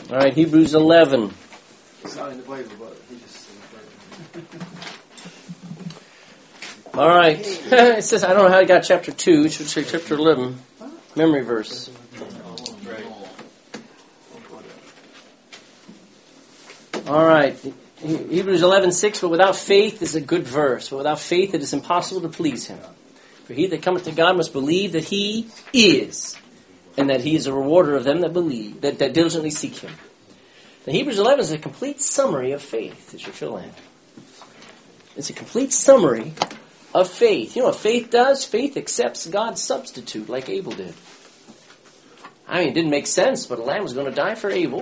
All right, Hebrews 11. It's not in the Bible, but he just All right. It says, I don't know how I got chapter 2. It should say chapter 11. Memory verse. All right. Hebrews 11:6. But without faith is a good verse. But without faith it is impossible to please him. For he that cometh to God must believe that he is, and that he is a rewarder of them that believe, that diligently seek him. Now, Hebrews 11 is a complete summary of faith, as you fill in. It's a complete summary of faith. You know what faith does? Faith accepts God's substitute, like Abel did. I mean, it didn't make sense, but a lamb was going to die for Abel.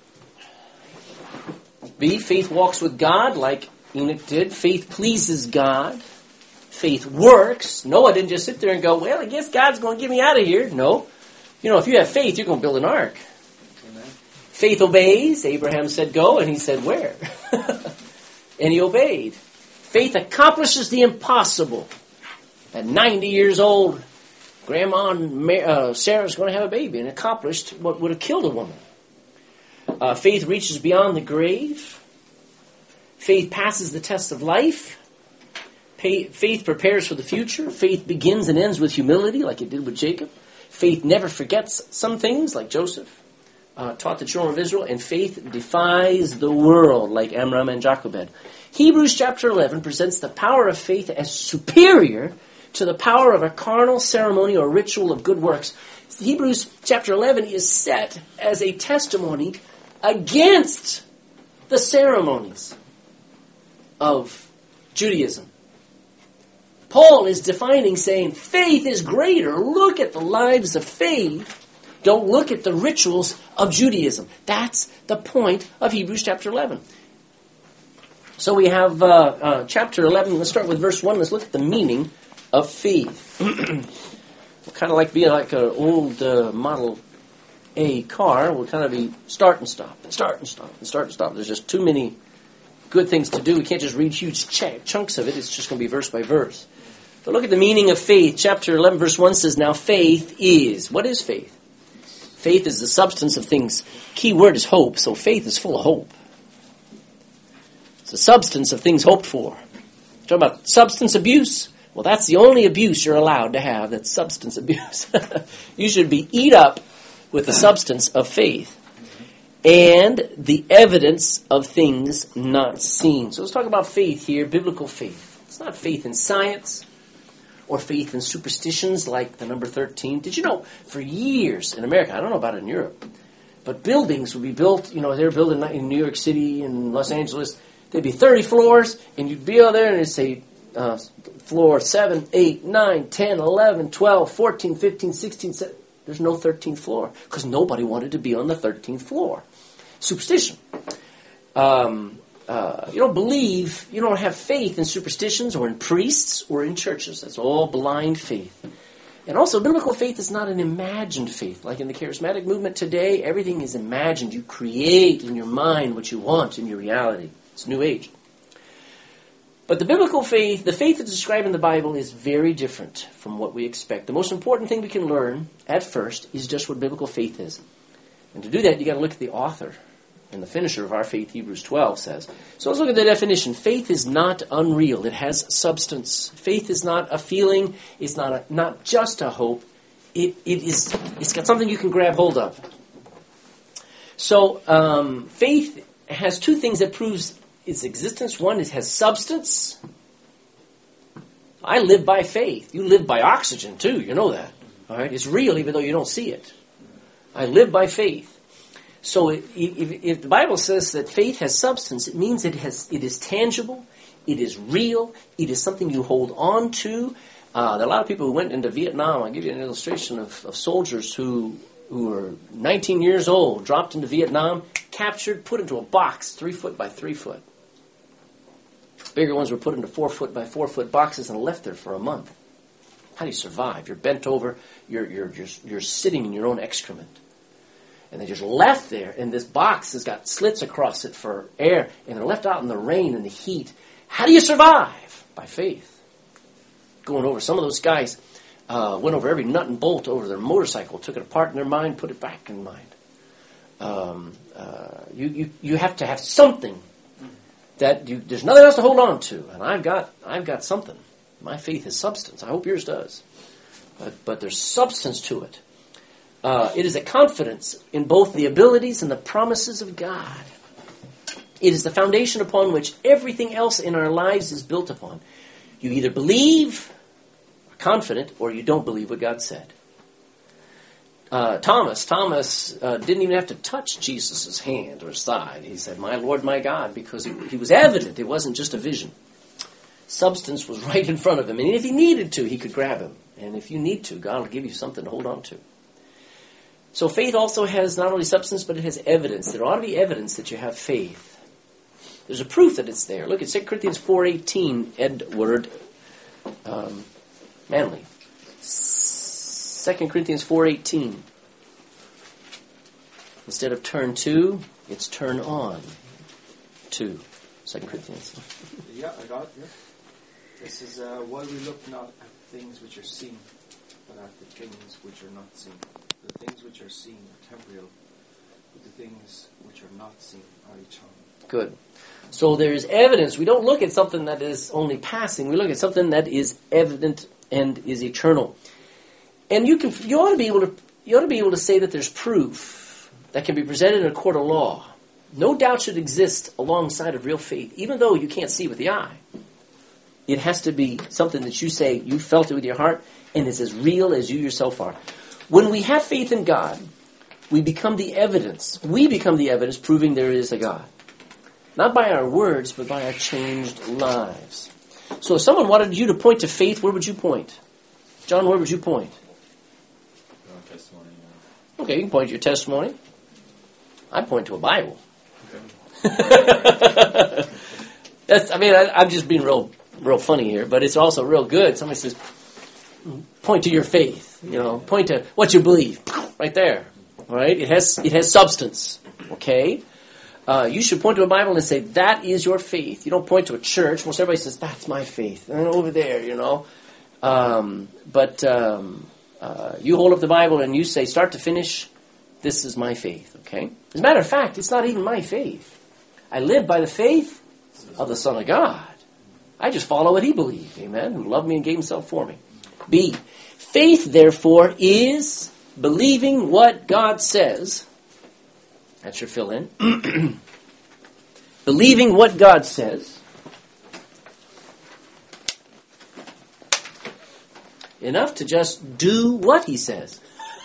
B, faith walks with God, like Enoch did. Faith pleases God. Faith works. Noah didn't just sit there and go, well, I guess God's going to get me out of here. No. You know, if you have faith, you're going to build an ark. Amen. Faith obeys. Abraham said go, and he said where? And he obeyed. Faith accomplishes the impossible. At 90 years old, Grandma Sarah's going to have a baby, and accomplished what would have killed a woman. Faith reaches beyond the grave. Faith passes the test of life. Faith prepares for the future. Faith begins and ends with humility, like it did with Jacob. Faith never forgets some things, like Joseph taught the children of Israel. And faith defies the world, like Amram and Jochebed. Hebrews chapter 11 presents the power of faith as superior to the power of a carnal ceremony or ritual of good works. Hebrews chapter 11 is set as a testimony against the ceremonies of Judaism. Paul is defining, saying, faith is greater. Look at the lives of faith. Don't look at the rituals of Judaism. That's the point of Hebrews chapter 11. So we have chapter 11. Let's start with verse 1. Let's look at the meaning of faith. We'll kind of like be like an old Model A car. We'll kind of be start and stop, and start and stop, and start and stop. There's just too many good things to do. We can't just read huge chunks of it. It's just going to be verse by verse. But look at the meaning of faith. Chapter 11, verse 1 says, now faith is. What is faith? Faith is the substance of things. Key word is hope, so faith is full of hope. It's the substance of things hoped for. Talking about substance abuse? Well, that's the only abuse you're allowed to have. That's substance abuse. You should be eat up with the substance of faith and the evidence of things not seen. So let's talk about faith here, biblical faith. It's not faith in science or faith in superstitions like the number 13. Did you know, for years in America, I don't know about it in Europe, but buildings would be built, you know, they were building in New York City and Los Angeles. There'd be 30 floors, and you'd be out there and it'd say floor 7, 8, 9, 10, 11, 12, 14, 15, 16, 17. There's no 13th floor because nobody wanted to be on the 13th floor. Superstition. You don't believe, you don't have faith in superstitions or in priests or in churches. That's all blind faith. And also, biblical faith is not an imagined faith. Like in the charismatic movement today, everything is imagined. You create in your mind what you want in your reality. It's New Age. But the biblical faith, the faith that's described in the Bible, is very different from what we expect. The most important thing we can learn at first is just what biblical faith is. And to do that, you've got to look at the author and the finisher of our faith, Hebrews 12 says. So let's look at the definition. Faith is not unreal. It has substance. Faith is not a feeling. It's not just a hope. It's got something you can grab hold of. So faith has two things that proves its existence. One, it has substance. I live by faith. You live by oxygen too. You know that. All right? It's real even though you don't see it. I live by faith. So if the Bible says that faith has substance, it means it is tangible, it is real, it is something you hold on to. There are a lot of people who went into Vietnam. I'll give you an illustration of soldiers who were 19 years old, dropped into Vietnam, captured, put into a box 3 foot by 3 foot. Bigger ones were put into 4 foot by 4 foot boxes and left there for a month. How do you survive? You're bent over, you're sitting in your own excrement. And they just left there, and this box has got slits across it for air, and they're left out in the rain and the heat. How do you survive? By faith. Going over, some of those guys went over every nut and bolt over their motorcycle, took it apart in their mind, put it back in mind. You have to have something that there's nothing else to hold on to. And I've got something. My faith is substance. I hope yours does. But there's substance to it. It is a confidence in both the abilities and the promises of God. It is the foundation upon which everything else in our lives is built upon. You either believe, are confident, or you don't believe what God said. Thomas didn't even have to touch Jesus' hand or side. He said, "My Lord, my God," because he was evident. It wasn't just a vision. Substance was right in front of him. And if he needed to, he could grab him. And if you need to, God will give you something to hold on to. So faith also has not only substance, but it has evidence. There ought to be evidence that you have faith. There's a proof that it's there. Look at 2 Corinthians 4:18, Edward Manley. 2 Corinthians 4:18. Instead of turn to, it's turn on to. 2 Corinthians. Yeah, I got it. Yeah. This is why we look not at things which are seen, but at the things which are not seen. The things which are seen are temporal, but the things which are not seen are eternal. Good. So there is evidence. We don't look at something that is only passing. We look at something that is evident and is eternal. And you ought to be able to say that there's proof that can be presented in a court of law. No doubt should exist alongside of real faith, even though you can't see with the eye. It has to be something that you say you felt it with your heart, and it's as real as you yourself are. When we have faith in God, we become the evidence. We become the evidence proving there is a God. Not by our words, but by our changed lives. So if someone wanted you to point to faith, where would you point? John, where would you point? Testimony. Okay, you can point to your testimony. I point to a Bible. Okay. I'm just being real funny here, but it's also real good. Somebody says, point to your faith. Point to what you believe. Right there. All right? It has substance. Okay? You should point to a Bible and say, that is your faith. You don't point to a church. Most everybody says, that's my faith. And over there, But you hold up the Bible and you say, start to finish, this is my faith. Okay? As a matter of fact, it's not even my faith. I live by the faith of the Son of God. I just follow what He believed. Amen? Who loved me and gave Himself for me. B. Faith, therefore, is believing what God says. That's your fill in. Believing what God says. Enough to just do what He says.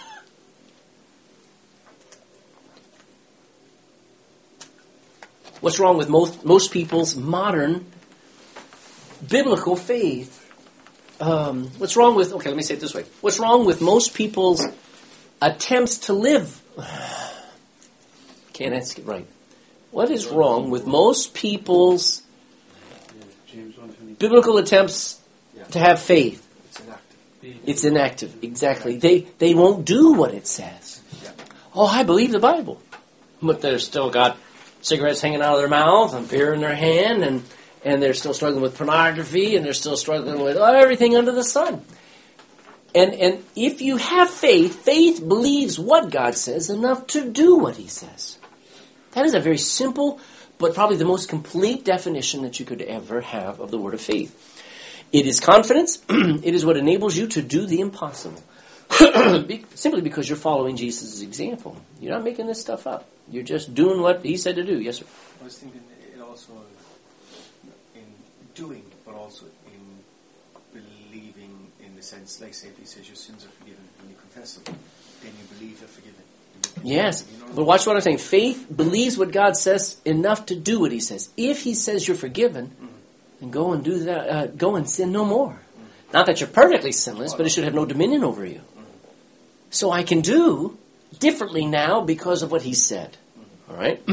What's wrong with most people's modern biblical faith? What's wrong with... Okay, let me say it this way. What's wrong with most people's attempts to live... Can't ask it right. What is wrong with most people's biblical attempts to have faith? It's inactive. Exactly. They won't do what it says. Oh, I believe the Bible. But they've still got cigarettes hanging out of their mouth and beer in their hand, and they're still struggling with pornography, and they're still struggling with everything under the sun. And if you have faith, faith believes what God says enough to do what He says. That is a very simple, but probably the most complete definition that you could ever have of the word of faith. It is confidence. It is what enables you to do the impossible. Simply because you're following Jesus' example. You're not making this stuff up. You're just doing what He said to do. Yes, sir? I was thinking it also in doing, but also in believing, in the sense, like say, if He says your sins are forgiven, when you confess them, then you believe they're forgiven. Yes, but watch what I'm saying. Faith believes what God says enough to do what He says. If He says you're forgiven, then go and do that. Go and sin no more. Not that you're perfectly sinless, but it should have no dominion over you. So I can do differently now because of what He said. All right.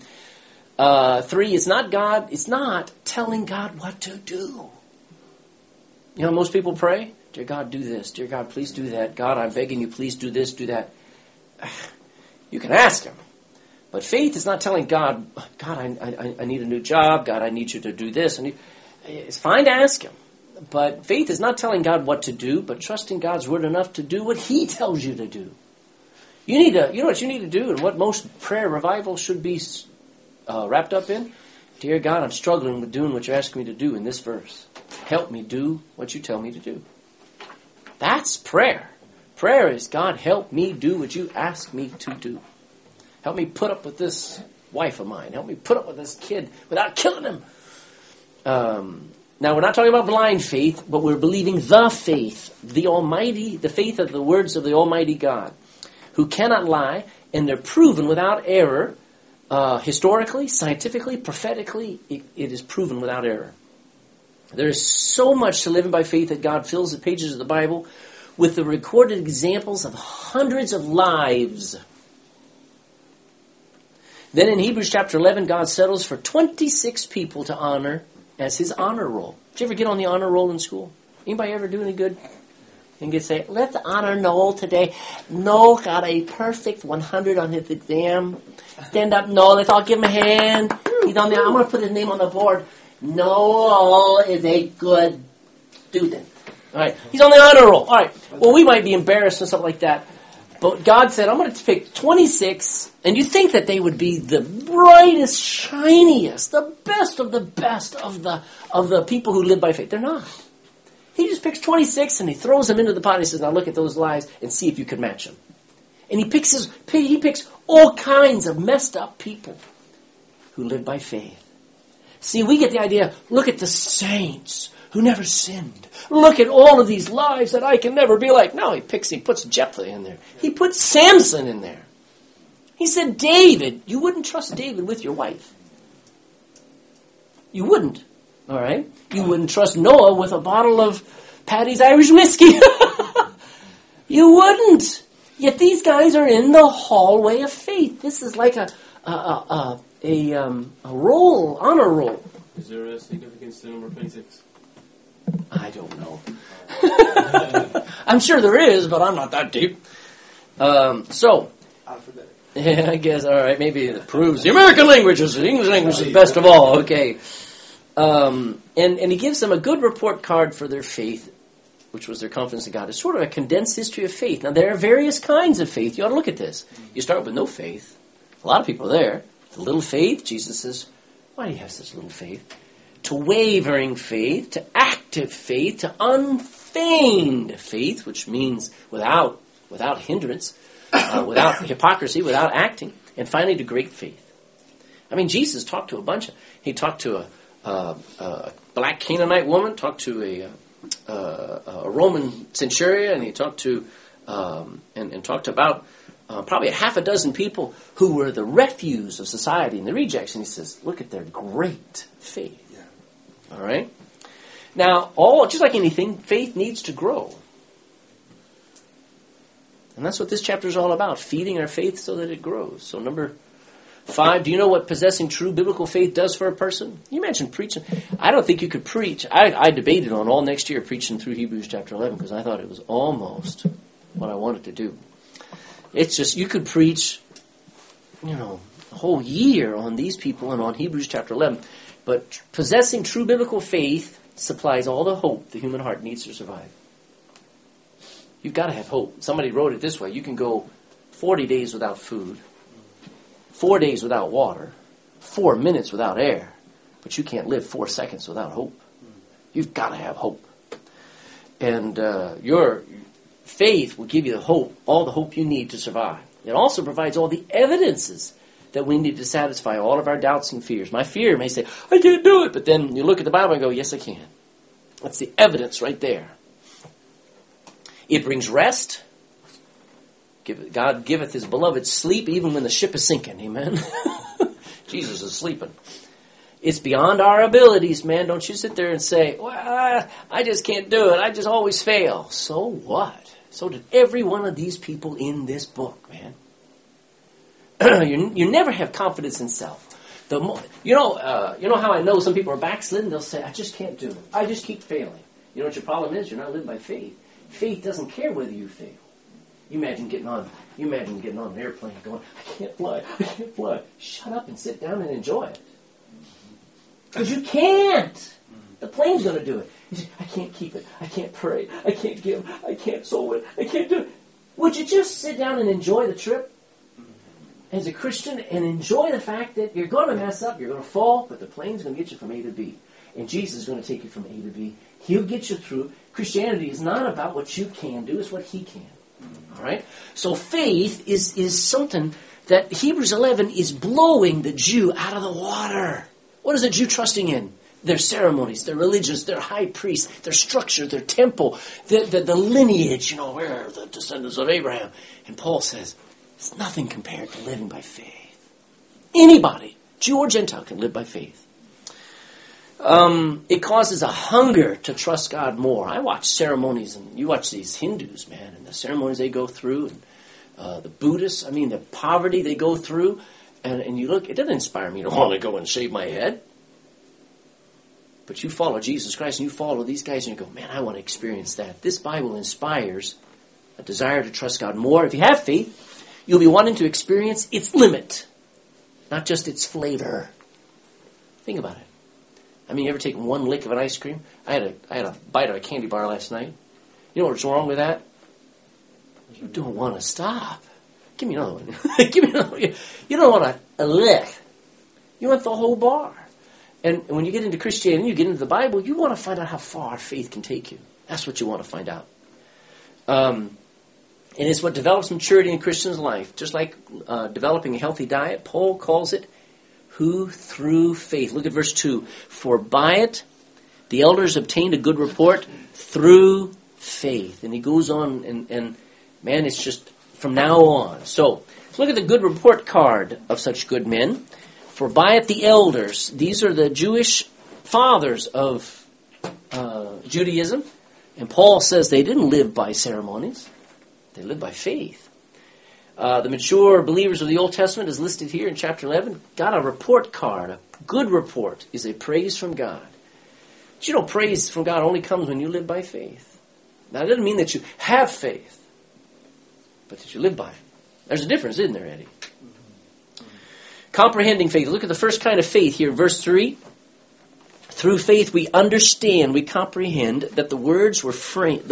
3, it's not telling God what to do. Most people pray, dear God, do this. Dear God, please do that. God, I'm begging you, please do this, do that. You can ask Him. But faith is not telling God, God, I need a new job. God, I need you to do this. It's fine to ask Him. But faith is not telling God what to do, but trusting God's word enough to do what He tells you to do. You know what you need to do, and what most prayer revival should be wrapped up in? Dear God, I'm struggling with doing what you're asking me to do in this verse. Help me do what you tell me to do. That's prayer. Prayer is, God, help me do what you ask me to do. Help me put up with this wife of mine. Help me put up with this kid without killing him. Now, we're not talking about blind faith, but we're believing the faith, the Almighty, the faith of the words of the Almighty God, who cannot lie, and they're proven without error, historically, scientifically, prophetically, it is proven without error. There is so much to living by faith that God fills the pages of the Bible with the recorded examples of hundreds of lives. Then in Hebrews chapter 11, God settles for 26 people to honor as his honor roll. Did you ever get on the honor roll in school? Anybody ever do any good? And get say, let's honor Noel today. Noel got a perfect 100 on his exam. Stand up, Noel. Let's all give him a hand. He's on there. I'm going to put his name on the board. Noel is a good student. All right. He's on the honor roll. All right. Well, we might be embarrassed and stuff like that. But God said, I'm going to pick 26, and you think that they would be the brightest, shiniest, the best of the people who live by faith. They're not. He just picks 26 and he throws them into the pot and he says, now look at those lives and see if you can match them. And he picks all kinds of messed up people who live by faith. See, we get the idea, look at the saints who never sinned. Look at all of these lives that I can never be like. No, he puts Jephthah in there. He puts Samson in there. He said, David, you wouldn't trust David with your wife. You wouldn't. All right? You wouldn't trust Noah with a bottle of Paddy's Irish whiskey. You wouldn't. Yet these guys are in the hallway of faith. This is like a roll, honor roll. Is there a significance to number 26? I don't know. I'm sure there is, but I'm not that deep. So, Alphabetic. yeah, I guess, all right, maybe it proves the American language is the English language is the best of all. Okay. And he gives them a good report card for their faith, which was their confidence in God. It's sort of a condensed history of faith. Now, there are various kinds of faith. You ought to look at this. You start with no faith. A lot of people are there. The little faith, Jesus says, why do you have such little faith? To wavering faith, to active faith, to unfeigned faith, which means without hindrance, without hypocrisy, without acting, and finally to great faith. I mean, Jesus talked to a bunch of. He talked to a black Canaanite woman, talked to a Roman centurion, and he talked to and talked about probably a half a dozen people who were the refuse of society and the rejects. And he says, look at their great faith. All right? Now, just like anything, faith needs to grow. And that's what this chapter is all about, feeding our faith so that it grows. So number 5, do you know what possessing true biblical faith does for a person? You imagine preaching. I don't think you could preach. I debated on all next year preaching through Hebrews chapter 11 because I thought it was almost what I wanted to do. It's just, you could preach, a whole year on these people and on Hebrews chapter 11. But possessing true biblical faith supplies all the hope the human heart needs to survive. You've got to have hope. Somebody wrote it this way. You can go 40 days without food, 4 days without water, 4 minutes without air, but you can't live 4 seconds without hope. You've got to have hope. And your faith will give you the hope, all the hope you need to survive. It also provides all the evidences that we need to satisfy all of our doubts and fears. My fear may say, I can't do it. But then you look at the Bible and go, yes, I can. That's the evidence right there. It brings rest. God giveth his beloved sleep even when the ship is sinking. Amen. Jesus is sleeping. It's beyond our abilities, man. Don't you sit there and say, well, I just can't do it. I just always fail. So what? So did every one of these people in this book, man. You never have confidence in self. You know how I know some people are backslidden? They'll say, I just can't do it. I just keep failing. You know what your problem is? You're not living by faith. Faith doesn't care whether you fail. You imagine getting on an airplane going, I can't fly. Shut up and sit down and enjoy it. Because you can't. The plane's going to do it. You say, I can't keep it. I can't pray. I can't give. I can't sow it. I can't do it. Would you just sit down and enjoy the trip as a Christian and enjoy the fact that you're going to mess up, you're going to fall, but the plane's going to get you from A to B. And Jesus is going to take you from A to B. He'll get you through. Christianity is not about what you can do, it's what He can. All right? So faith is something that Hebrews 11 is blowing the Jew out of the water. What is the Jew trusting in? Their ceremonies, their religions, their high priests, their structure, their temple, the lineage, where are the descendants of Abraham? And Paul says, it's nothing compared to living by faith. Anybody, Jew or Gentile, can live by faith. It causes a hunger to trust God more. I watch ceremonies, and you watch these Hindus, man, and the ceremonies they go through, and the Buddhists, the poverty they go through, and you look, it doesn't inspire me to want to go and shave my head. But you follow Jesus Christ, and you follow these guys, and you go, man, I want to experience that. This Bible inspires a desire to trust God more. If you have faith, you'll be wanting to experience its limit, not just its flavor. Think about it. You ever taken one lick of an ice cream? I had a bite of a candy bar last night. You know what's wrong with that? You don't want to stop. Give me another one. Give me another one. You don't want a lick. You want the whole bar. And when you get into Christianity, you get into the Bible, you want to find out how far faith can take you. That's what you want to find out. And it's what develops maturity in a Christian's life. Just like developing a healthy diet, Paul calls it who through faith. Look at verse 2. For by it the elders obtained a good report through faith. And he goes on, and man, it's just from now on. So, let's look at the good report card of such good men. For by it the elders, these are the Jewish fathers of Judaism. And Paul says they didn't live by ceremonies. They lived by faith. The mature believers of the Old Testament, is listed here in chapter 11, got a report card. A good report is a praise from God. But praise from God only comes when you live by faith. Now, it doesn't mean that you have faith, but that you live by it. There's a difference, isn't there, Eddie? Comprehending faith. Look at the first kind of faith here, verse 3. Through faith we understand, we comprehend that the worlds were framed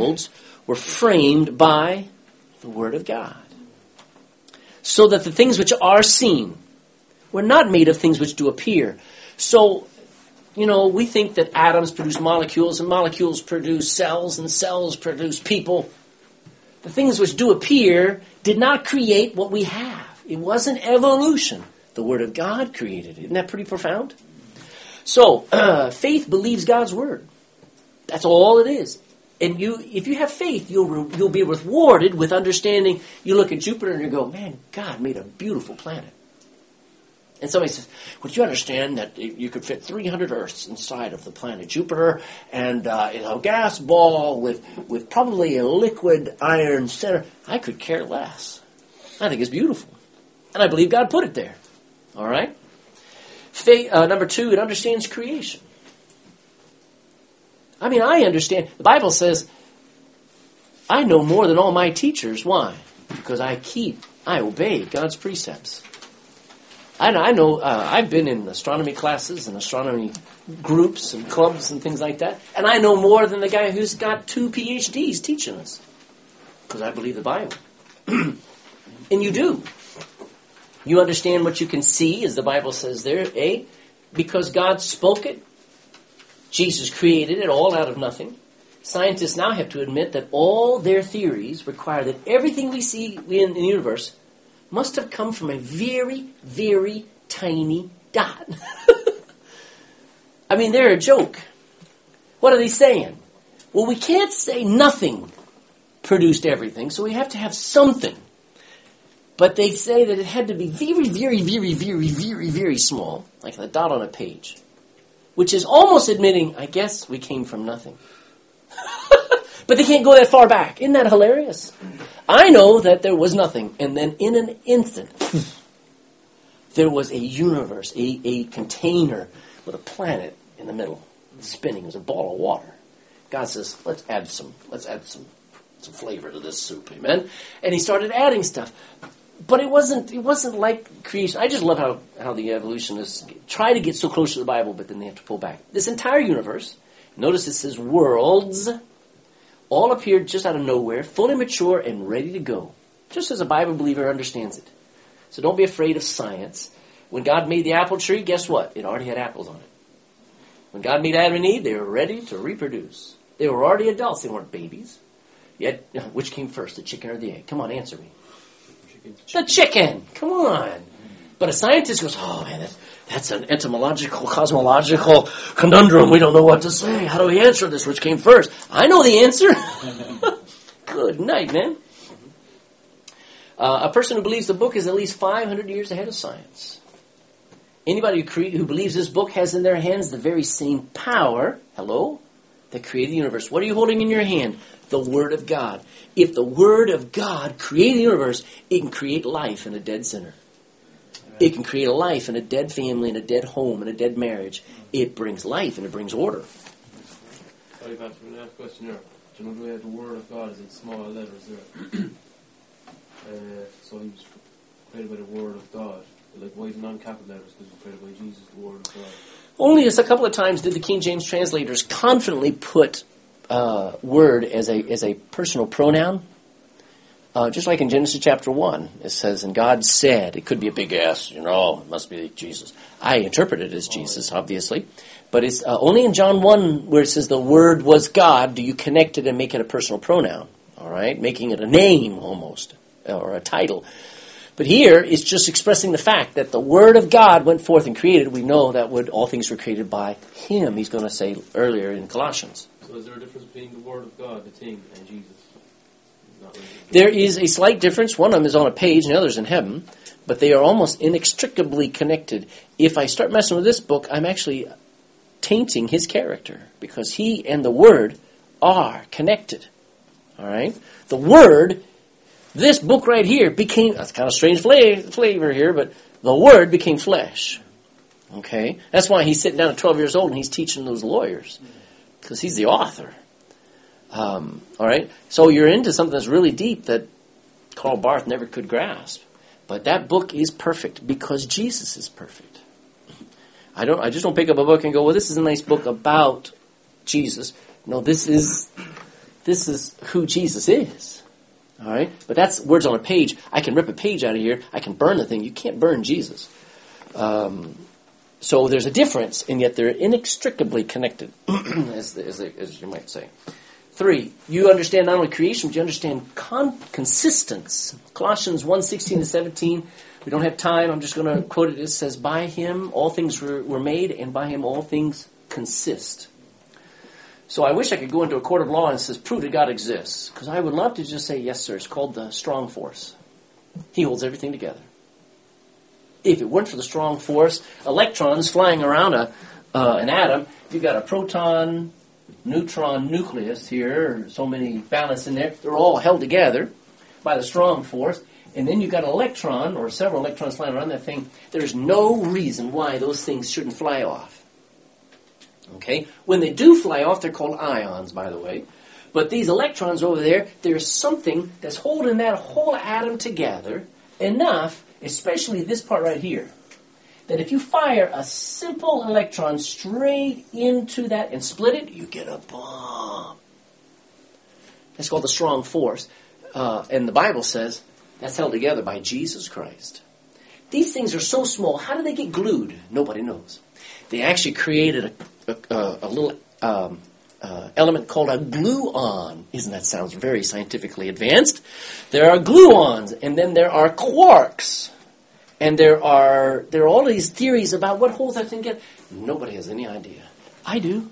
by the Word of God. So that the things which are seen were not made of things which do appear. So, we think that atoms produce molecules, and molecules produce cells, and cells produce people. The things which do appear did not create what we have. It wasn't evolution. The Word of God created it. Isn't that pretty profound? So, faith believes God's Word. That's all it is. And if you have faith, you'll be rewarded with understanding. You look at Jupiter and you go, man, God made a beautiful planet. And somebody says, well, you understand that you could fit 300 Earths inside of the planet Jupiter, and a gas ball with probably a liquid iron center. I could care less. I think it's beautiful. And I believe God put it there. All right? Faith, number 2, it understands creation. I understand. The Bible says, I know more than all my teachers. Why? Because I obey God's precepts. I know, I've been in astronomy classes and astronomy groups and clubs and things like that, and I know more than the guy who's got 2 PhDs teaching us. Because I believe the Bible. And you do. You understand what you can see, as the Bible says there, because God spoke it. Jesus created it all out of nothing. Scientists now have to admit that all their theories require that everything we see in the universe must have come from a very, very tiny dot. They're a joke. What are they saying? Well, we can't say nothing produced everything, so we have to have something. But they say that it had to be very, very, very, very, very, very small, like a dot on a page. Which is almost admitting, I guess we came from nothing. But they can't go that far back. Isn't that hilarious? I know that there was nothing, and then in an instant, there was a universe, a container with a planet in the middle, spinning. It was a ball of water. God says, let's add some flavor to this soup, amen? And he started adding stuff. But it wasn't like creation. I just love how the evolutionists try to get so close to the Bible, but then they have to pull back. This entire universe, notice it says worlds all appeared just out of nowhere, fully mature and ready to go, just as a Bible believer understands it. So don't be afraid of science. When God made the apple tree, guess what? It already had apples on it. When God made Adam and Eve, they were ready to reproduce. They were already adults. They weren't babies. Yet, which came first, the chicken or the egg? Come on, answer me. The chicken. Come on. But a scientist goes, oh man, that's an etymological, cosmological conundrum. We don't know what to say. How do we answer this? Which came first? I know the answer. Good night, man. A person who believes the book is at least 500 years ahead of science. Anybody who believes this book has in their hands the very same power, hello, that created the universe. What are you holding in your hand? The Word of God. If the Word of God created the universe, it can create life in a dead sinner. It can create a life in a dead family, in a dead home, in a dead marriage. It brings life and it brings order. Sorry, Pastor, for the last question there. Do you know the way the Word of God is in small letters there? So he was created by the Word of God. Like, why is it non-capital letters? Because he was created by Jesus, the Word of God. Only a couple of times did the King James translators confidently put word as a personal pronoun. Just like in Genesis chapter 1, it says, and God said, it could be a big S, it must be Jesus. I interpret it as Jesus, obviously. But it's only in John 1 where it says the Word was God, do you connect it and make it a personal pronoun. All right? Making it a name almost, or a title. But here, it's just expressing the fact that the Word of God went forth and created. We know that all things were created by Him, he's going to say earlier in Colossians. So is there a difference between the Word of God, the thing, and Jesus? Not really. There is a slight difference. One of them is on a page and the other's in heaven. But they are almost inextricably connected. If I start messing with this book, I'm actually tainting his character. Because he and the Word are connected. All right? The Word... This book right here became, that's kind of strange flavor here, but the Word became flesh. Okay? That's why he's sitting down at 12 years old and he's teaching those lawyers. Because he's the author. All right? So you're into something that's really deep that Karl Barth never could grasp. But that book is perfect because Jesus is perfect. I just don't pick up a book and go, well, this is a nice book about Jesus. No, this is who Jesus is. All right? But that's words on a page. I can rip a page out of here. I can burn the thing. You can't burn Jesus. So there's a difference, and yet they're inextricably connected, as you might say. 3, you understand not only creation, but you understand consistence. Colossians 1:16-17. We don't have time. I'm just going to quote it. It says, by Him all things were made, and by Him all things consist. So I wish I could go into a court of law and says, prove that God exists. Because I would love to just say, yes, sir, it's called the strong force. He holds everything together. If it weren't for the strong force, electrons flying around an atom, you've got a proton, neutron, nucleus here, so many ballasts in there, they're all held together by the strong force. And then you've got an electron, or several electrons flying around that thing. There's no reason why those things shouldn't fly off. Okay? When they do fly off, they're called ions, by the way. But these electrons over there, there's something that's holding that whole atom together enough, especially this part right here, that if you fire a simple electron straight into that and split it, you get a bomb. That's called the strong force. And the Bible says that's held together by Jesus Christ. These things are so small. How do they get glued? Nobody knows. They actually created a little element called a gluon. Isn't that sounds very scientifically advanced? There are gluons, and then there are quarks. And there are all these theories about what holds that thing together. Nobody has any idea. I do.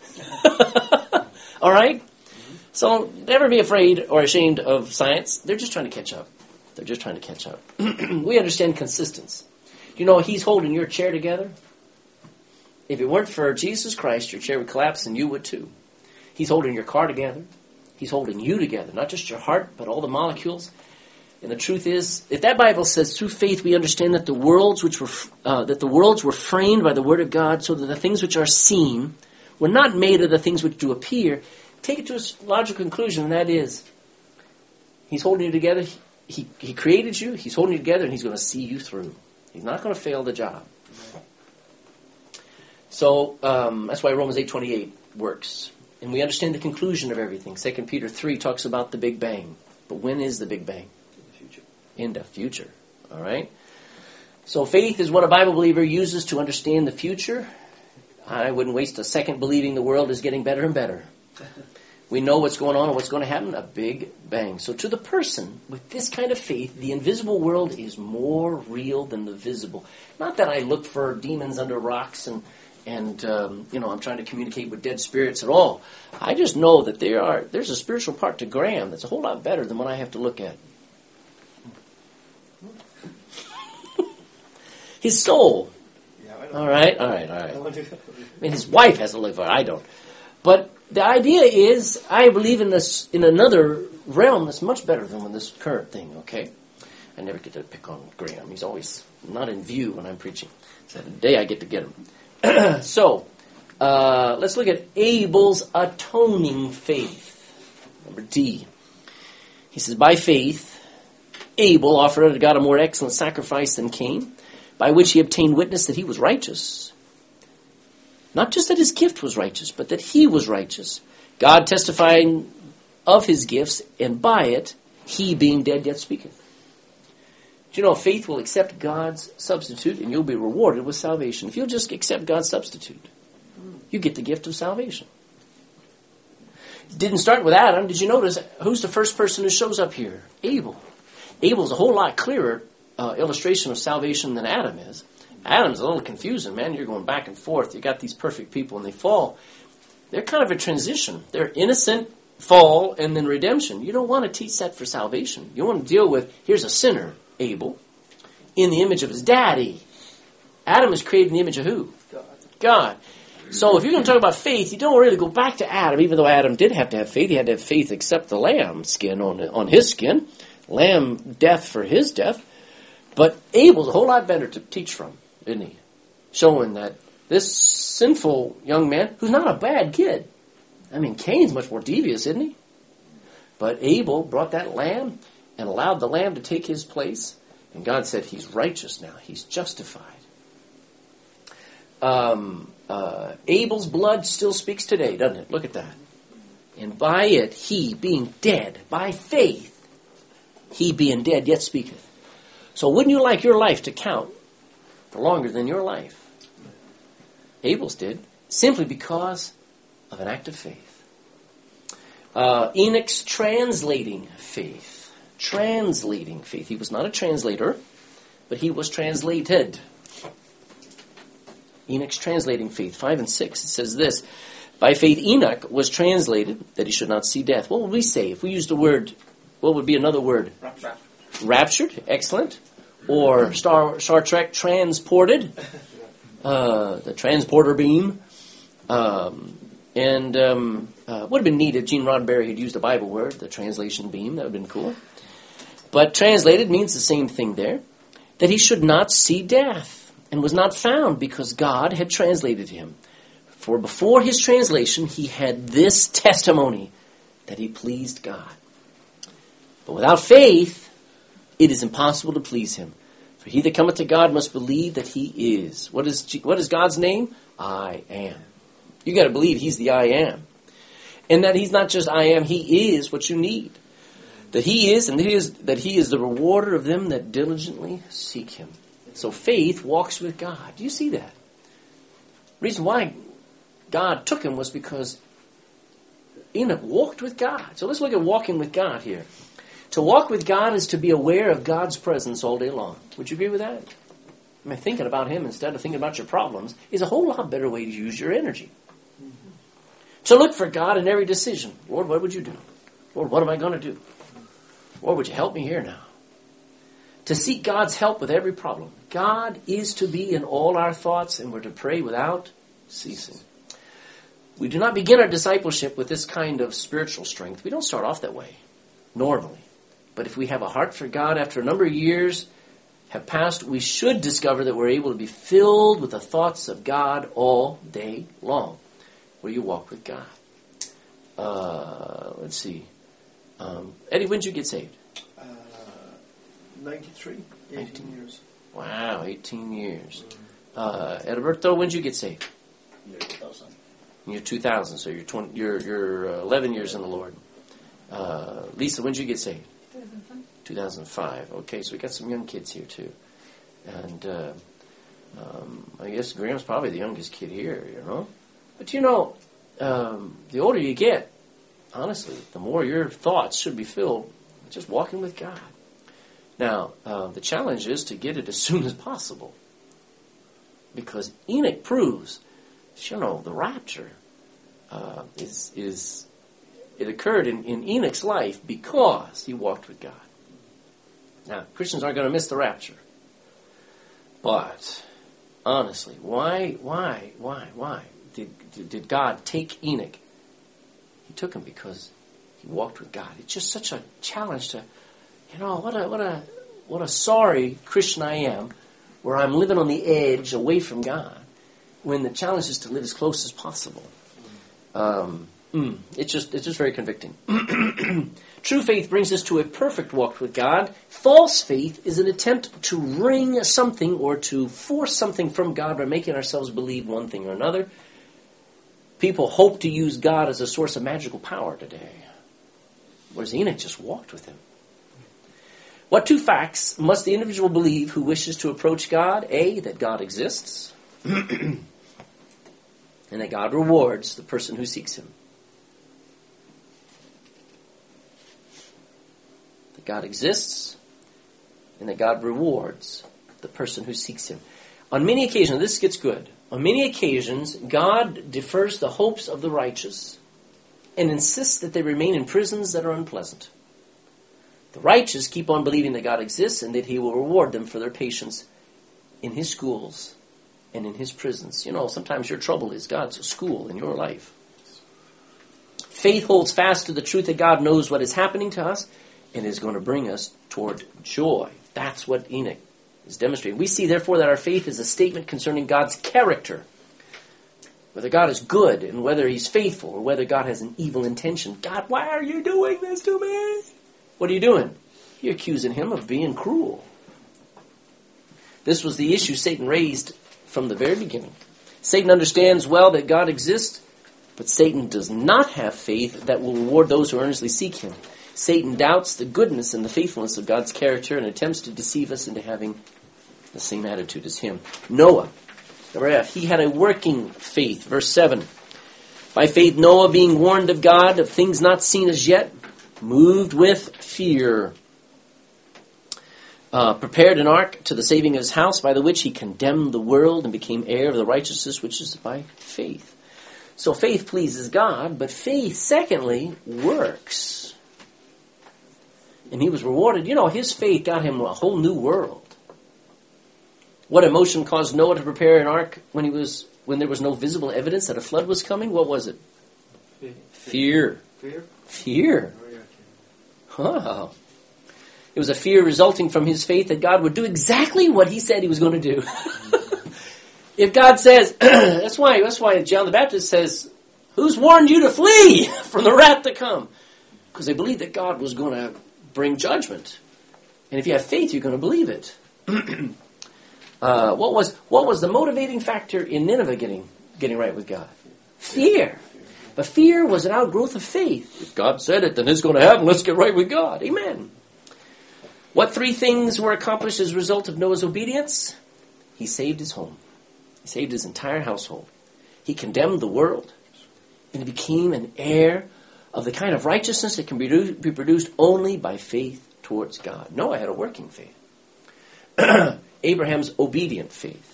All right? So never be afraid or ashamed of science. They're just trying to catch up. They're just trying to catch up. We understand consistency. You know, He's holding your chair together. If it weren't for Jesus Christ, your chair would collapse and you would too. He's holding your car together. He's holding you together. Not just your heart, but all the molecules. And the truth is, if that Bible says, through faith we understand that the worlds were framed by the Word of God, so that the things which are seen were not made of the things which do appear, take it to a logical conclusion, and that is, He's holding you together. He created you. He's holding you together, and He's going to see you through. He's not going to fail the job. So that's why Romans 8:28 works. And we understand the conclusion of everything. 2 Peter 3 talks about the Big Bang. But when is the Big Bang? In the future. In the future. All right? So faith is what a Bible believer uses to understand the future. I wouldn't waste a second believing the world is getting better and better. We know what's going on and what's going to happen. A Big Bang. So to the person with this kind of faith, the invisible world is more real than the visible. Not that I look for demons under rocks and I'm trying to communicate with dead spirits at all. I just know that there's a spiritual part to Graham that's a whole lot better than what I have to look at. His soul. Yeah, I know. All right. I mean, his wife has to live for it. I don't. But the idea is, I believe in this in another realm that's much better than this current thing. Okay, I never get to pick on Graham. He's always not in view when I'm preaching. So today I get to get him. So let's look at Abel's atoning faith. Number D. He says, by faith, Abel offered unto God a more excellent sacrifice than Cain, by which he obtained witness that he was righteous. Not just that his gift was righteous, but that he was righteous. God testifying of his gifts, and by it, he being dead yet speaketh. Do you know, faith will accept God's substitute, and you'll be rewarded with salvation. If you'll just accept God's substitute, you get the gift of salvation. It didn't start with Adam. Did you notice who's the first person who shows up here? Abel. Abel's a whole lot clearer illustration of salvation than Adam is. Adam's a little confusing, man. You're going back and forth. You got these perfect people, and they fall. They're kind of a transition. They're innocent, fall, and then redemption. You don't want to teach that for salvation. You want to deal with, here's a sinner, Abel, in the image of his daddy. Adam is created in the image of who? God. So if you're going to talk about faith, you don't really go back to Adam, even though Adam did have to have faith. He had to have faith except the lamb skin on his skin. Lamb death for his death. But Abel's a whole lot better to teach from, isn't he? Showing that this sinful young man, who's not a bad kid. I mean, Cain's much more devious, isn't he? But Abel brought that lamb and allowed the lamb to take his place. And God said he's righteous now. He's justified. Abel's blood still speaks today, doesn't it? Look at that. And by it, he being dead, by faith, he being dead yet speaketh. So wouldn't you like your life to count for longer than your life? Abel's did, simply because of an act of faith. Enoch's translating faith. Translating faith. He was not a translator, but he was translated. Enoch's translating faith. 5 and 6, it says this. By faith Enoch was translated that he should not see death. What would we say if we used the word, what would be another word? Raptured, excellent. Or Star Trek, transported, the transporter beam. Would have been neat if Gene Roddenberry had used a Bible word, the translation beam. That would have been cool. But translated means the same thing there. That he should not see death, and was not found because God had translated him. For before his translation, he had this testimony, that he pleased God. But without faith, it is impossible to please him. For he that cometh to God must believe that he is. What is God's name? I am. You got to believe he's the I am. And that he's not just I am, he is what you need. That he is, and that he is the rewarder of them that diligently seek him. So faith walks with God. Do you see that? The reason why God took him was because Enoch walked with God. So let's look at walking with God here. To walk with God is to be aware of God's presence all day long. Would you agree with that? I mean, thinking about him instead of thinking about your problems is a whole lot better way to use your energy. To look for God in every decision. Lord, what would you do? Lord, what am I going to do? Lord, would you help me here now? To seek God's help with every problem. God is to be in all our thoughts, and we're to pray without ceasing. We do not begin our discipleship with this kind of spiritual strength. We don't start off that way, normally. But if we have a heart for God after a number of years have passed, we should discover that we're able to be filled with the thoughts of God all day long, where you walk with God. Let's see. Eddie, when did you get saved? 93, 18 years. Wow, 18 years. Edilberto, when did you get saved? Year 2000. You're 2000, so you're 11 years in the Lord. Lisa, when did you get saved? 2005. Okay, so we got some young kids here too. And I guess Graham's probably the youngest kid here, you know. But the older you get, honestly, the more your thoughts should be filled with just walking with God. Now, the challenge is to get it as soon as possible. Because Enoch proves, the rapture it occurred in Enoch's life because he walked with God. Now, Christians aren't going to miss the rapture. But, honestly, why did God take Enoch? He took him because he walked with God. It's just such a challenge to, what a sorry Christian I am, where I'm living on the edge away from God, when the challenge is to live as close as possible. It's just very convicting. True faith brings us to a perfect walk with God. False faith is an attempt to wring something or to force something from God by making ourselves believe one thing or another. People hope to use God as a source of magical power today, whereas Enoch just walked with him. What two facts must the individual believe who wishes to approach God? A, that God exists, and that God rewards the person who seeks him. That God exists, and that God rewards the person who seeks him. On many occasions, this gets good. On many occasions, God defers the hopes of the righteous and insists that they remain in prisons that are unpleasant. The righteous keep on believing that God exists and that he will reward them for their patience in his schools and in his prisons. Sometimes your trouble is God's school in your life. Faith holds fast to the truth that God knows what is happening to us and is going to bring us toward joy. That's what Enoch is demonstrating. We see, therefore, that our faith is a statement concerning God's character. Whether God is good and whether he's faithful or whether God has an evil intention. God, why are you doing this to me? What are you doing? You're accusing him of being cruel. This was the issue Satan raised from the very beginning. Satan understands well that God exists, but Satan does not have faith that will reward those who earnestly seek him. Satan doubts the goodness and the faithfulness of God's character and attempts to deceive us into having the same attitude as him. Noah, number F, he had a working faith. Verse 7. By faith Noah, being warned of God of things not seen as yet, moved with fear, prepared an ark to the saving of his house, by the which he condemned the world and became heir of the righteousness which is by faith. So faith pleases God, but faith, secondly, works. And he was rewarded. His faith got him a whole new world. What emotion caused Noah to prepare an ark when there was no visible evidence that a flood was coming? What was it? Fear. Fear. Oh. It was a fear resulting from his faith that God would do exactly what he said he was going to do. If God says, that's why John the Baptist says, who's warned you to flee from the wrath to come? Because they believed that God was going to bring judgment. And if you have faith, you're going to believe it. What was the motivating factor in Nineveh getting right with God? Fear. But fear was an outgrowth of faith. If God said it, then it's going to happen. Let's get right with God. Amen. What three things were accomplished as a result of Noah's obedience? He saved his home. He saved his entire household. He condemned the world. And he became an heir of the kind of righteousness that can be produced only by faith towards God. Noah had a working faith. Abraham's obedient faith.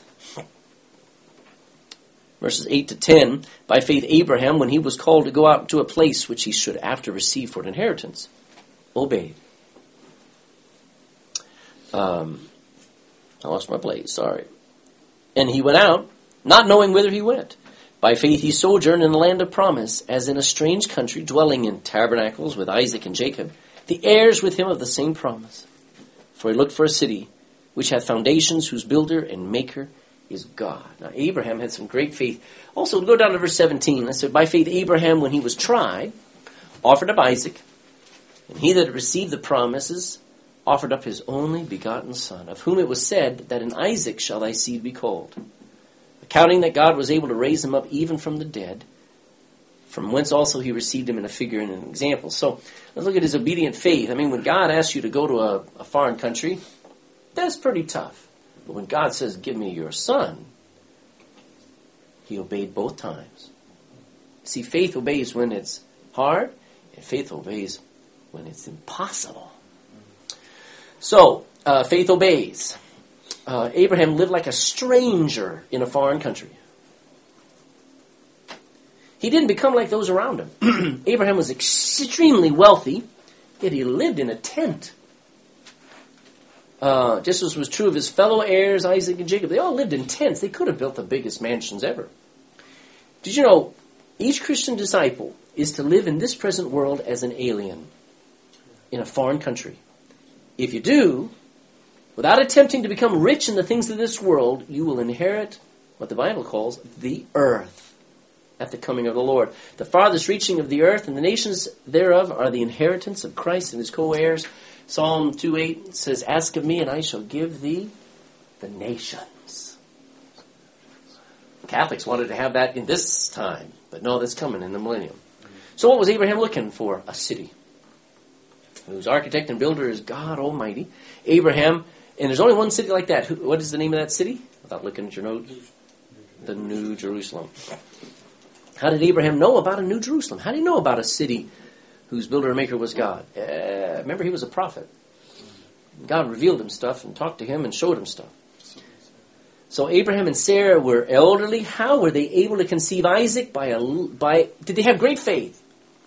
Verses 8 to 10, by faith Abraham, when he was called to go out to a place which he should after receive for an inheritance, obeyed. I lost my place, sorry. And he went out, not knowing whither he went. By faith he sojourned in the land of promise, as in a strange country, dwelling in tabernacles with Isaac and Jacob, the heirs with him of the same promise. For he looked for a city which hath foundations, whose builder and maker is God. Now Abraham had some great faith. Also, go down to verse 17. It said, by faith Abraham, when he was tried, offered up Isaac, and he that had received the promises offered up his only begotten son, of whom it was said that in Isaac shall thy seed be called. Accounting that God was able to raise him up even from the dead, from whence also he received him in a figure and an example. So let's look at his obedient faith. I mean, when God asks you to go to a foreign country, that's pretty tough. But when God says, give me your son, he obeyed both times. See, faith obeys when it's hard, and faith obeys when it's impossible. So, faith obeys. Abraham lived like a stranger in a foreign country. He didn't become like those around him. Abraham was extremely wealthy, yet he lived in a tent. Just as was true of his fellow heirs, Isaac and Jacob. They all lived in tents. They could have built the biggest mansions ever. Did you know, each Christian disciple is to live in this present world as an alien in a foreign country. If you do, without attempting to become rich in the things of this world, you will inherit what the Bible calls the earth at the coming of the Lord. The farthest reaching of the earth and the nations thereof are the inheritance of Christ and his co-heirs. Psalm 2:8 says, ask of me and I shall give thee the nations. Catholics wanted to have that in this time, but no, that's coming in the millennium. So what was Abraham looking for? A city whose architect and builder is God Almighty. Abraham, and there's only one city like that. What is the name of that city? Without looking at your notes. The New Jerusalem. How did Abraham know about a New Jerusalem? How did he know about a city whose builder and maker was God? Remember, he was a prophet. God revealed him stuff and talked to him and showed him stuff. So Abraham and Sarah were elderly. How were they able to conceive Isaac? Did they have great faith?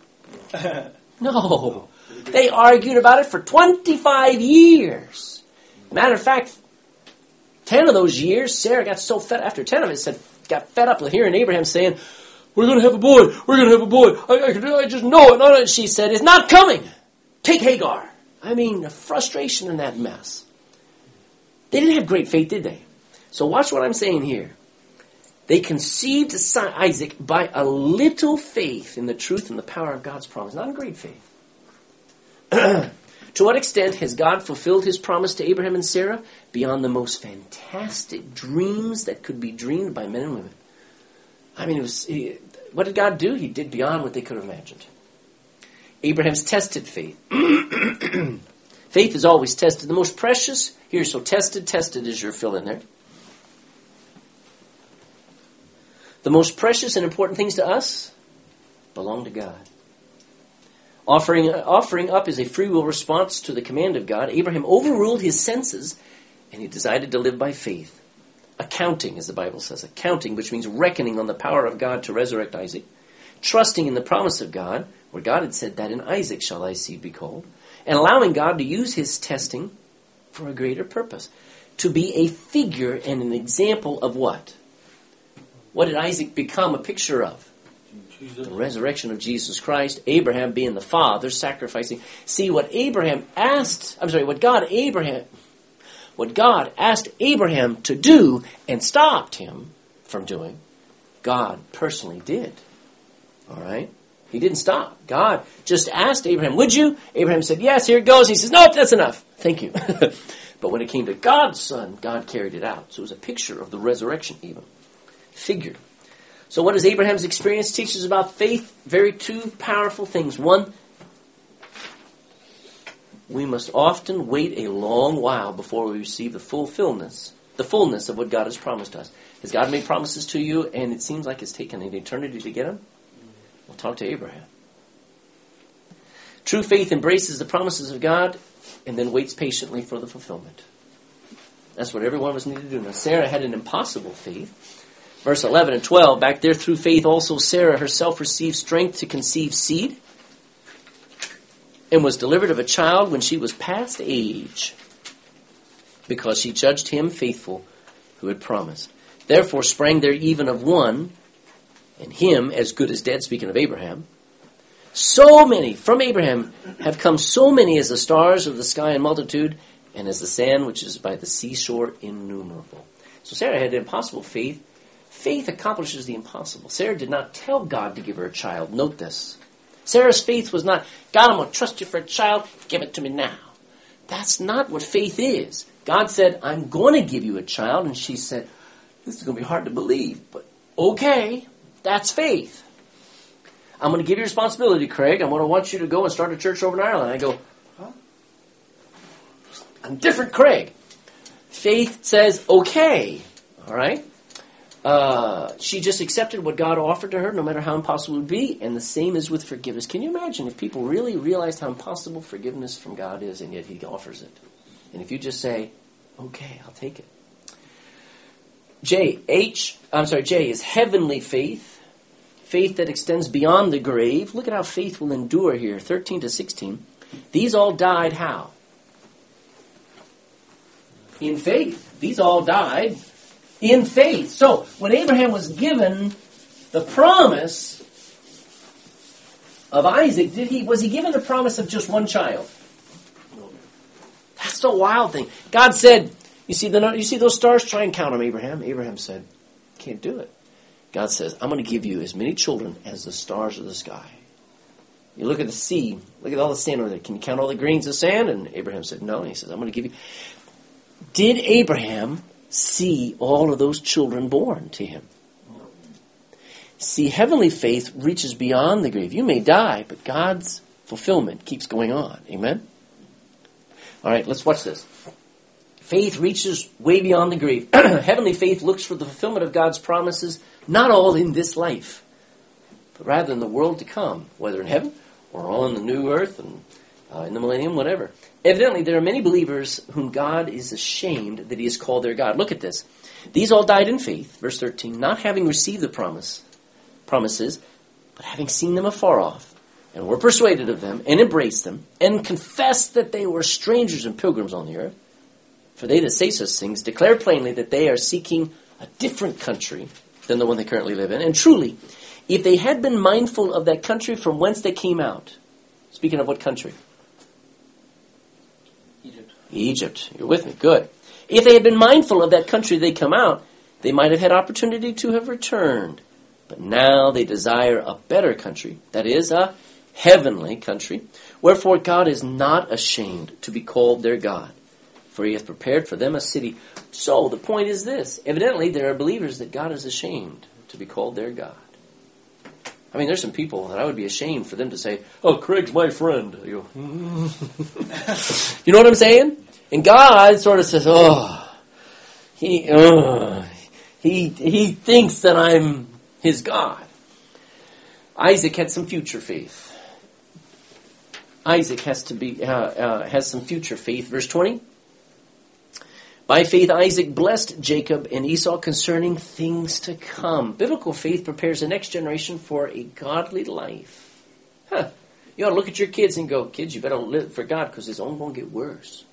No. They argued about it for 25 years. Matter of fact, 10 of those years, Sarah got so fed, after 10 of it, got fed up with hearing Abraham saying, we're going to have a boy. We're going to have a boy. I just know it. No, she said, it's not coming. Take Hagar. I mean, the frustration in that mess. They didn't have great faith, did they? So watch what I'm saying here. They conceived Isaac by a little faith in the truth and the power of God's promise. Not a great faith. To what extent has God fulfilled his promise to Abraham and Sarah? Beyond the most fantastic dreams that could be dreamed by men and women. I mean, what did God do? He did beyond what they could have imagined. Abraham's tested faith. Faith is always tested. The most precious, here, so tested is your fill in there. The most precious and important things to us belong to God. Offering up is a free will response to the command of God. Abraham overruled his senses and he decided to live by faith. Accounting, as the Bible says. Accounting, which means reckoning on the power of God to resurrect Isaac. Trusting in the promise of God, where God had said that in Isaac shall thy seed be called. And allowing God to use his testing for a greater purpose. To be a figure and an example of what? What did Isaac become a picture of? The resurrection of Jesus Christ. Abraham being the father, sacrificing. See, what God asked Abraham to do and stopped him from doing, God personally did. All right? He didn't stop. God just asked Abraham, would you? Abraham said, yes, here it goes. He says, nope, that's enough. Thank you. But when it came to God's son, God carried it out. So it was a picture of the resurrection even. Figured. So what does Abraham's experience teach us about faith? Two powerful things. One, we must often wait a long while before we receive the fullness of what God has promised us. Has God made promises to you and it seems like it's taken an eternity to get them? Well, talk to Abraham. True faith embraces the promises of God and then waits patiently for the fulfillment. That's what every one of us need to do. Now, Sarah had an impossible faith. Verse 11 and 12, back there, through faith also Sarah herself received strength to conceive seed and was delivered of a child when she was past age, because she judged him faithful who had promised. Therefore sprang there even of one, and him as good as dead, speaking of Abraham. So many, from Abraham, have come so many as the stars of the sky in multitude, and as the sand which is by the seashore innumerable. So Sarah had impossible faith. Faith accomplishes the impossible. Sarah did not tell God to give her a child. Note this. Sarah's faith was not, God, I'm going to trust you for a child. Give it to me now. That's not what faith is. God said, I'm going to give you a child. And she said, this is going to be hard to believe. But okay, that's faith. I'm going to give you responsibility, Craig. I'm going to want you to go and start a church over in Ireland. I go, huh? I'm different, Craig. Faith says, okay. All right? She just accepted what God offered to her, no matter how impossible it would be. And the same is with forgiveness. Can you imagine if people really realized how impossible forgiveness from God is, and yet He offers it? And if you just say, okay, I'll take it. J is heavenly faith. Faith that extends beyond the grave. Look at how faith will endure here. 13 to 16. These all died how? In faith. These all died in faith. So, when Abraham was given the promise of Isaac, was he given the promise of just one child? No. That's the wild thing. God said, you see those stars? Try and count them, Abraham. Abraham said, can't do it. God says, I'm going to give you as many children as the stars of the sky. You look at the sea, look at all the sand over there. Can you count all the grains of sand? And Abraham said, no. And he says, I'm going to give you. Did Abraham see all of those children born to him? See, heavenly faith reaches beyond the grave. You may die, but God's fulfillment keeps going on. Amen? All right, let's watch this. Faith reaches way beyond the grave. Heavenly faith looks for the fulfillment of God's promises, not all in this life, but rather in the world to come, whether in heaven or on the new earth and in the millennium, whatever. Evidently, there are many believers whom God is ashamed that He has called their God. Look at this. These all died in faith, verse 13, not having received the promises, but having seen them afar off, and were persuaded of them, and embraced them, and confessed that they were strangers and pilgrims on the earth. For they that say such things declare plainly that they are seeking a different country than the one they currently live in. And truly, if they had been mindful of that country from whence they came out, speaking of what country? Egypt. You're with me. Good. If they had been mindful of that country they come out, they might have had opportunity to have returned. But now they desire a better country, that is, a heavenly country. Wherefore God is not ashamed to be called their God, for He hath prepared for them a city. So the point is this. Evidently, there are believers that God is ashamed to be called their God. I mean, there's some people that I would be ashamed for them to say, oh, Craig's my friend. You know what I'm saying? And God sort of says, he thinks that I'm his God. Isaac had some future faith. Isaac has some future faith. Verse 20. By faith, Isaac blessed Jacob and Esau concerning things to come. Biblical faith prepares the next generation for a godly life. You ought to look at your kids and go, kids, you better live for God because it's only going to get worse.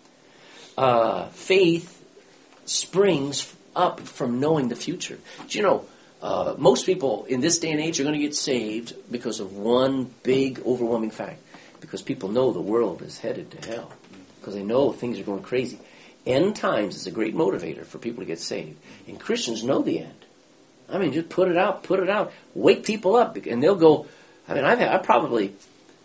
Faith springs up from knowing the future. Do you know, most people in this day and age are going to get saved because of one big, overwhelming fact. Because people know the world is headed to hell. Because they know things are going crazy. End times is a great motivator for people to get saved. And Christians know the end. I mean, just put it out, wake people up, and they'll go. I mean, I probably,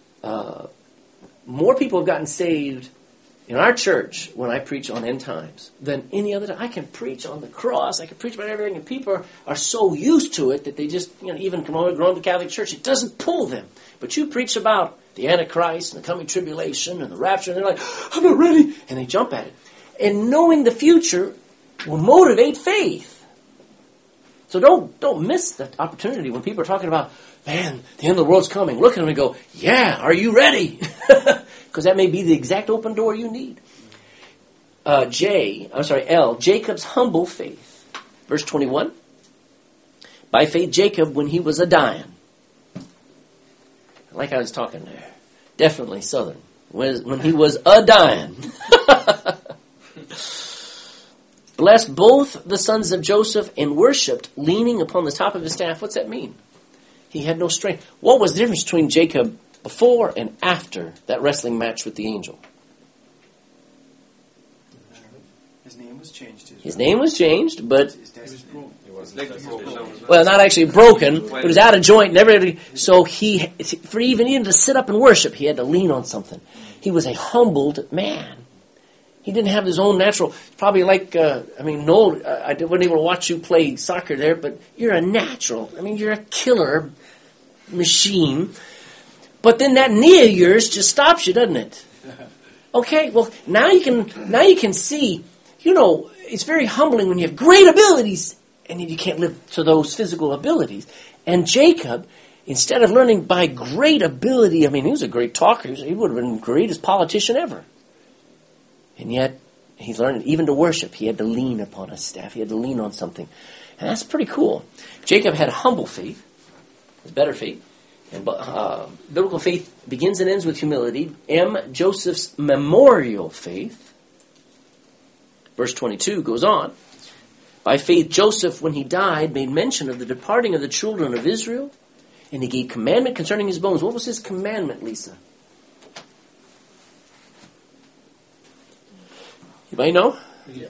more people have gotten saved in our church when I preach on end times than any other time. I can preach on the cross, I can preach about everything, and people are so used to it that they just, even grown to the Catholic Church, it doesn't pull them. But you preach about the Antichrist and the coming tribulation and the rapture, and they're like, I'm not ready, and they jump at it. And knowing the future will motivate faith. So don't miss that opportunity when people are talking about, man, the end of the world's coming. Look at them and go, yeah, are you ready? Because that may be the exact open door you need. L, Jacob's humble faith. Verse 21. By faith, Jacob, when he was a-dying. Like I was talking there. Definitely Southern. When he was a-dying. Blessed both the sons of Joseph and worshipped, leaning upon the top of his staff. What's that mean? He had no strength. What was the difference between Jacob before and after that wrestling match with the angel? His name was changed. His name was changed, but well, not actually broken, but it was out of joint and everything. So for even to sit up and worship, he had to lean on something. He was a humbled man. He didn't have his own natural, probably like, Noel, I wasn't able to watch you play soccer there, but you're a natural. I mean, you're a killer machine. But then that knee of yours just stops you, doesn't it? Okay, well, now you can see, it's very humbling when you have great abilities and you can't live to those physical abilities. And Jacob, instead of learning by great ability, he was a great talker. He would have been the greatest politician ever. And yet, he learned even to worship. He had to lean upon a staff. He had to lean on something. And that's pretty cool. Jacob had humble faith. It's better faith. And biblical faith begins and ends with humility. Joseph's memorial faith. Verse 22 goes on. By faith, Joseph, when he died, made mention of the departing of the children of Israel, and he gave commandment concerning his bones. What was his commandment, Lisa? Anybody know?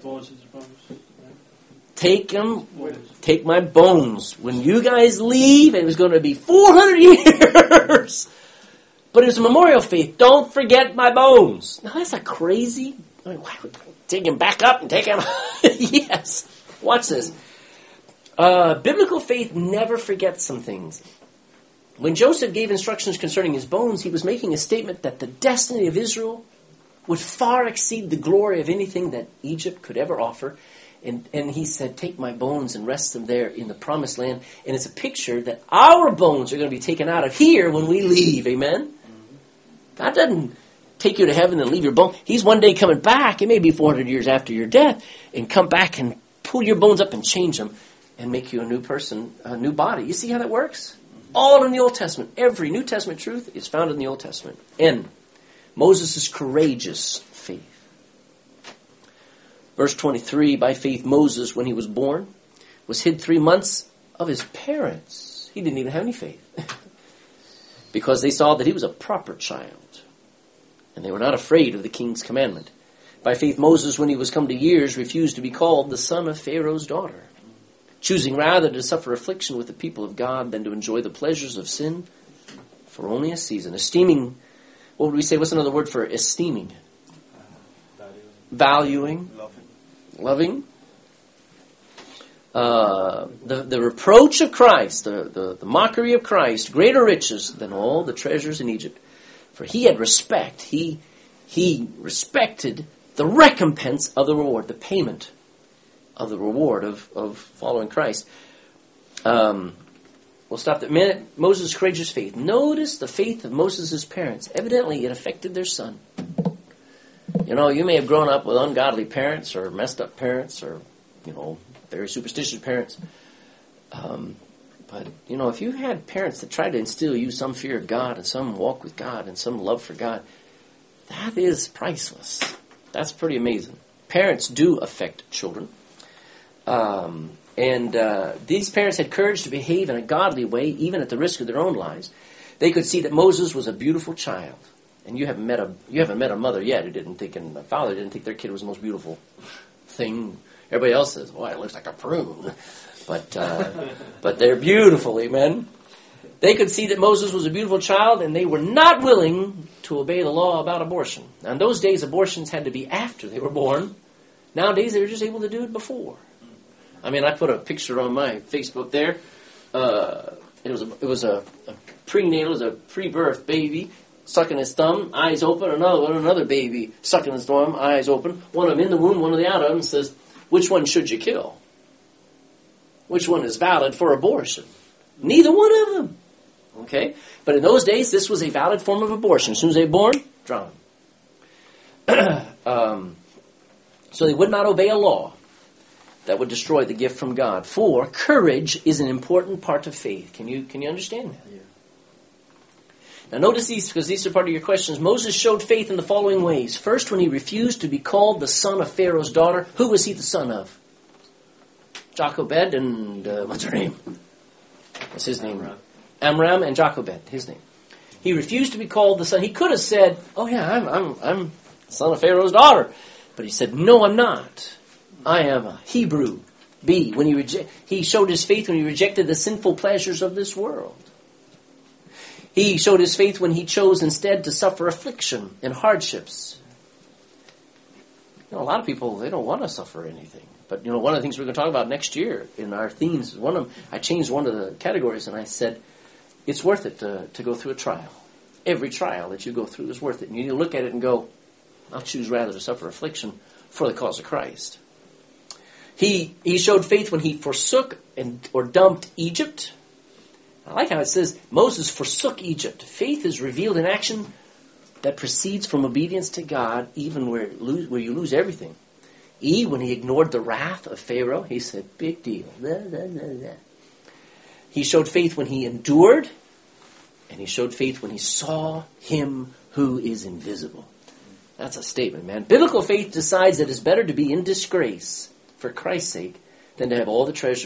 Take my bones. When you guys leave, it was going to be 400 years. But it was a memorial faith. Don't forget my bones. Now that's a crazy. Why would take him back up and take him? Yes. Watch this. Biblical faith never forgets some things. When Joseph gave instructions concerning his bones, he was making a statement that the destiny of Israel would far exceed the glory of anything that Egypt could ever offer. And he said, take my bones and rest them there in the promised land. And it's a picture that our bones are going to be taken out of here when we leave. Amen? God doesn't take you to heaven and leave your bones. He's one day coming back. It may be 400 years after your death. And come back and pull your bones up and change them. And make you a new person, a new body. You see how that works? All in the Old Testament. Every New Testament truth is found in the Old Testament. N. Moses' courageous faith. Verse 23, by faith Moses, when he was born, was hid 3 months of his parents. He didn't even have any faith. Because they saw that he was a proper child. And they were not afraid of the king's commandment. By faith Moses, when he was come to years, refused to be called the son of Pharaoh's daughter, choosing rather to suffer affliction with the people of God than to enjoy the pleasures of sin for only a season. Esteeming, what would we say? What's another word for esteeming? Valuing. Loving. The reproach of Christ, the mockery of Christ, greater riches than all the treasures in Egypt. For he had respect. He respected the recompense of the reward, the payment of the reward of following Christ. We'll stop there a minute. Moses' courageous faith. Notice the faith of Moses' parents. Evidently, it affected their son. You may have grown up with ungodly parents or messed up parents or, very superstitious parents. But, if you had parents that tried to instill you some fear of God and some walk with God and some love for God, that is priceless. That's pretty amazing. Parents do affect children. These parents had courage to behave in a godly way, even at the risk of their own lives. They could see that Moses was a beautiful child. And you haven't met a mother yet who didn't think, and a father didn't think their kid was the most beautiful thing. Everybody else says, "Boy, it looks like a prune," but they're beautiful, amen. They could see that Moses was a beautiful child, and they were not willing to obey the law about abortion. Now, in those days, abortions had to be after they were born. Nowadays, they were just able to do it before. I put a picture on my Facebook there. It was a prenatal, it was a pre-birth baby. Sucking his thumb, eyes open, another baby sucking his thumb, eyes open. One of them in the womb, one of the out of them, says, which one should you kill? Which one is valid for abortion? Neither one of them. Okay? But in those days, this was a valid form of abortion. As soon as they were born, drown. So they would not obey a law that would destroy the gift from God. For courage is an important part of faith. Can you understand that? Yeah. Now notice these, because these are part of your questions. Moses showed faith in the following ways. First, when he refused to be called the son of Pharaoh's daughter. Who was he the son of? Jochebed and, what's her name? What's his name? Amram and Jochebed, his name. He refused to be called the son. He could have said, oh yeah, I'm the son of Pharaoh's daughter. But he said, no, I'm not. I am a Hebrew. B, when he showed his faith when he rejected the sinful pleasures of this world. He showed his faith when he chose instead to suffer affliction and hardships. A lot of people, they don't want to suffer anything. But, one of the things we're going to talk about next year in our themes, I changed one of the categories and I said, it's worth it to go through a trial. Every trial that you go through is worth it. And you need to look at it and go, I'll choose rather to suffer affliction for the cause of Christ. He showed faith when he forsook or dumped Egypt. I like how it says Moses forsook Egypt. Faith is revealed in action that proceeds from obedience to God, even where you lose everything. When he ignored the wrath of Pharaoh, he said, big deal. Blah, blah, blah, blah. He showed faith when he endured, and he showed faith when he saw him who is invisible. That's a statement, man. Biblical faith decides that it's better to be in disgrace for Christ's sake than to have all the treasure